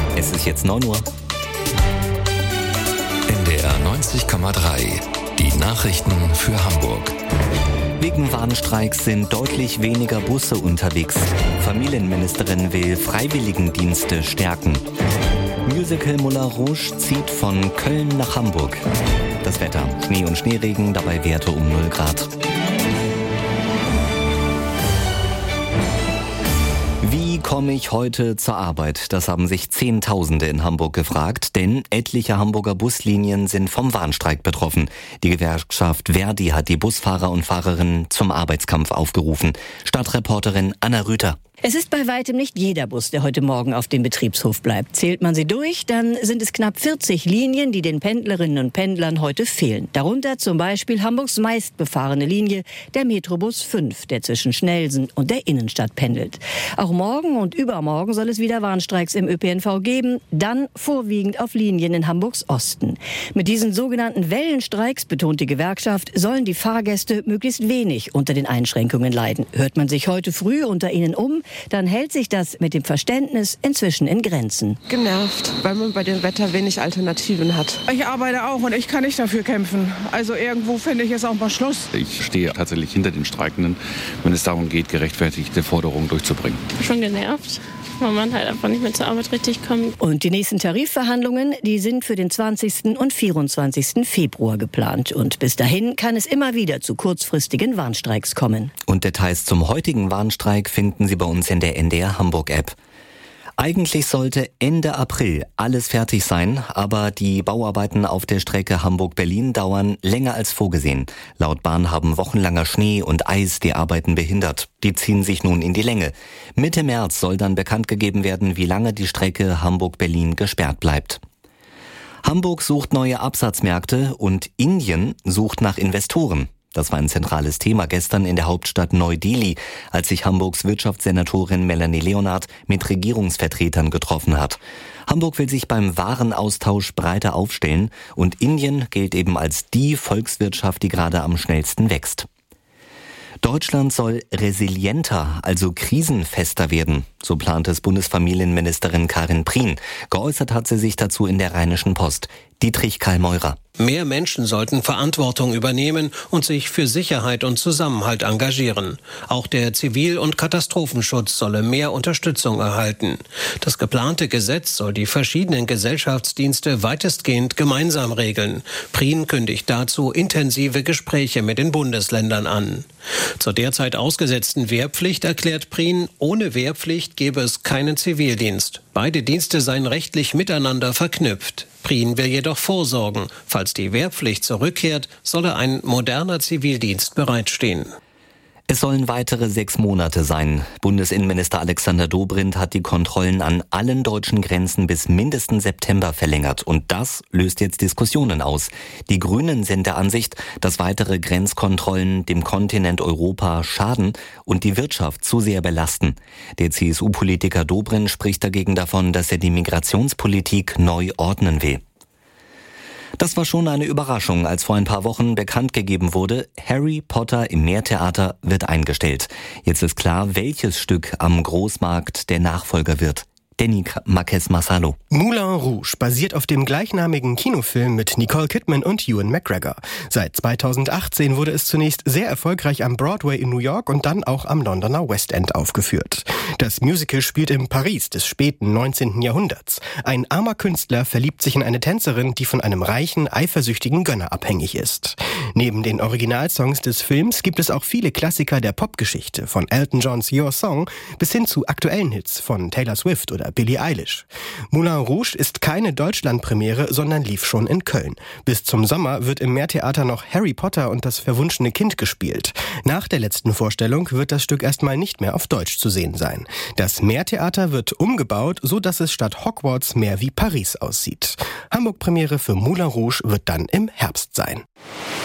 Es ist jetzt 9 Uhr. NDR 90,3. Die Nachrichten für Hamburg. Wegen Warnstreiks sind deutlich weniger Busse unterwegs. Familienministerin will Freiwilligendienste stärken. Musical Moulin Rouge zieht von Köln nach Hamburg. Das Wetter: Schnee und Schneeregen, dabei Werte um 0 Grad. Wie komme ich heute zur Arbeit? Das haben sich Zehntausende in Hamburg gefragt, denn etliche Hamburger Buslinien sind vom Warnstreik betroffen. Die Gewerkschaft Verdi hat die Busfahrer und Fahrerinnen zum Arbeitskampf aufgerufen. Stadtreporterin Anna Rüther. Es ist bei weitem nicht jeder Bus, der heute Morgen auf dem Betriebshof bleibt. Zählt man sie durch, dann sind es knapp 40 Linien, die den Pendlerinnen und Pendlern heute fehlen. Darunter zum Beispiel Hamburgs meistbefahrene Linie, der Metrobus 5, der zwischen Schnellsen und der Innenstadt pendelt. Auch morgen und übermorgen soll es wieder Warnstreiks im ÖPNV geben, dann vorwiegend auf Linien in Hamburgs Osten. Mit diesen sogenannten Wellenstreiks, betont die Gewerkschaft, sollen die Fahrgäste möglichst wenig unter den Einschränkungen leiden. Hört man sich heute früh unter ihnen um, dann hält sich das mit dem Verständnis inzwischen in Grenzen. Genervt, weil man bei dem Wetter wenig Alternativen hat. Ich arbeite auch und ich kann nicht dafür kämpfen. Also irgendwo finde ich jetzt auch mal Schluss. Ich stehe tatsächlich hinter den Streikenden, wenn es darum geht, gerechtfertigte Forderungen durchzubringen. Schon genervt, weil man halt einfach nicht mehr zur Arbeit richtig kommt. Und die nächsten Tarifverhandlungen, die sind für den 20. und 24. Februar geplant. Und bis dahin kann es immer wieder zu kurzfristigen Warnstreiks kommen. Und Details zum heutigen Warnstreik finden Sie bei uns in der NDR Hamburg App. Eigentlich sollte Ende April alles fertig sein, aber die Bauarbeiten auf der Strecke Hamburg-Berlin dauern länger als vorgesehen. Laut Bahn haben wochenlanger Schnee und Eis die Arbeiten behindert. Die ziehen sich nun in die Länge. Mitte März soll dann bekannt gegeben werden, wie lange die Strecke Hamburg-Berlin gesperrt bleibt. Hamburg sucht neue Absatzmärkte und Indien sucht nach Investoren. Das war ein zentrales Thema gestern in der Hauptstadt Neu-Delhi, als sich Hamburgs Wirtschaftssenatorin Melanie Leonard mit Regierungsvertretern getroffen hat. Hamburg will sich beim Warenaustausch breiter aufstellen und Indien gilt eben als die Volkswirtschaft, die gerade am schnellsten wächst. Deutschland soll resilienter, also krisenfester werden, so plant es Bundesfamilienministerin Karin Prien. Geäußert hat sie sich dazu in der Rheinischen Post. Dietrich Karl-Meurer. Mehr Menschen sollten Verantwortung übernehmen und sich für Sicherheit und Zusammenhalt engagieren. Auch der Zivil- und Katastrophenschutz solle mehr Unterstützung erhalten. Das geplante Gesetz soll die verschiedenen Gesellschaftsdienste weitestgehend gemeinsam regeln. Prien kündigt dazu intensive Gespräche mit den Bundesländern an. Zur derzeit ausgesetzten Wehrpflicht erklärt Prien, ohne Wehrpflicht gäbe es keinen Zivildienst. Beide Dienste seien rechtlich miteinander verknüpft. Prien will jedoch vorsorgen. Falls die Wehrpflicht zurückkehrt, solle ein moderner Zivildienst bereitstehen. Es sollen weitere 6 Monate sein. Bundesinnenminister Alexander Dobrindt hat die Kontrollen an allen deutschen Grenzen bis mindestens September verlängert. Und das löst jetzt Diskussionen aus. Die Grünen sind der Ansicht, dass weitere Grenzkontrollen dem Kontinent Europa schaden und die Wirtschaft zu sehr belasten. Der CSU-Politiker Dobrindt spricht dagegen davon, dass er die Migrationspolitik neu ordnen will. Das war schon eine Überraschung, als vor ein paar Wochen bekannt gegeben wurde, Harry Potter im Meertheater wird eingestellt. Jetzt ist klar, welches Stück am Großmarkt der Nachfolger wird. Danny Marquez-Marsalo. Moulin Rouge basiert auf dem gleichnamigen Kinofilm mit Nicole Kidman und Ewan McGregor. Seit 2018 wurde es zunächst sehr erfolgreich am Broadway in New York und dann auch am Londoner West End aufgeführt. Das Musical spielt im Paris des späten 19. Jahrhunderts. Ein armer Künstler verliebt sich in eine Tänzerin, die von einem reichen, eifersüchtigen Gönner abhängig ist. Neben den Originalsongs des Films gibt es auch viele Klassiker der Popgeschichte, von Elton Johns Your Song bis hin zu aktuellen Hits von Taylor Swift oder Billie Eilish. Moulin Rouge ist keine Deutschlandpremiere, sondern lief schon in Köln. Bis zum Sommer wird im Meertheater noch Harry Potter und das verwunschene Kind gespielt. Nach der letzten Vorstellung wird das Stück erstmal nicht mehr auf Deutsch zu sehen sein. Das Meertheater wird umgebaut, so dass es statt Hogwarts mehr wie Paris aussieht. Hamburg-Premiere für Moulin Rouge wird dann im Herbst sein.